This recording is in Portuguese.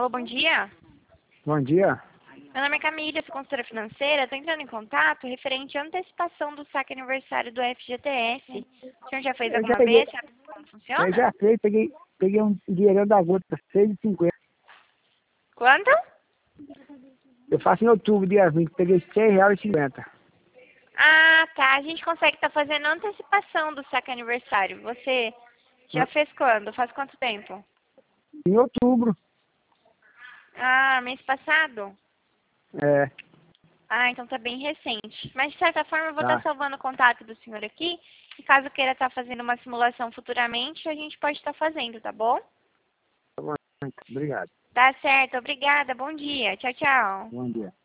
Alô, bom dia. Bom dia. Meu nome é Camila, sou consultora financeira. Estou entrando em contato referente à antecipação do saque aniversário do FGTS. O senhor já fez Eu já alguma peguei, vez? Sabe como eu funciona? já fiz, peguei um dinheiro da gota, 6,50. Quanto? Eu faço em outubro, dia 20, peguei R$6,50. Ah, tá. A gente consegue estar fazendo a antecipação do saque aniversário. Você já fez quando? Faz quanto tempo? Em outubro. Ah, mês passado? É, Ah, então tá bem recente. Mas de certa forma eu vou estar tá. salvando o contato do senhor aqui. E caso queira estar fazendo uma simulação futuramente, a gente pode estar fazendo, tá bom? Tá bom, obrigado. Tá certo, obrigada. Bom dia. Tchau, tchau. Bom dia.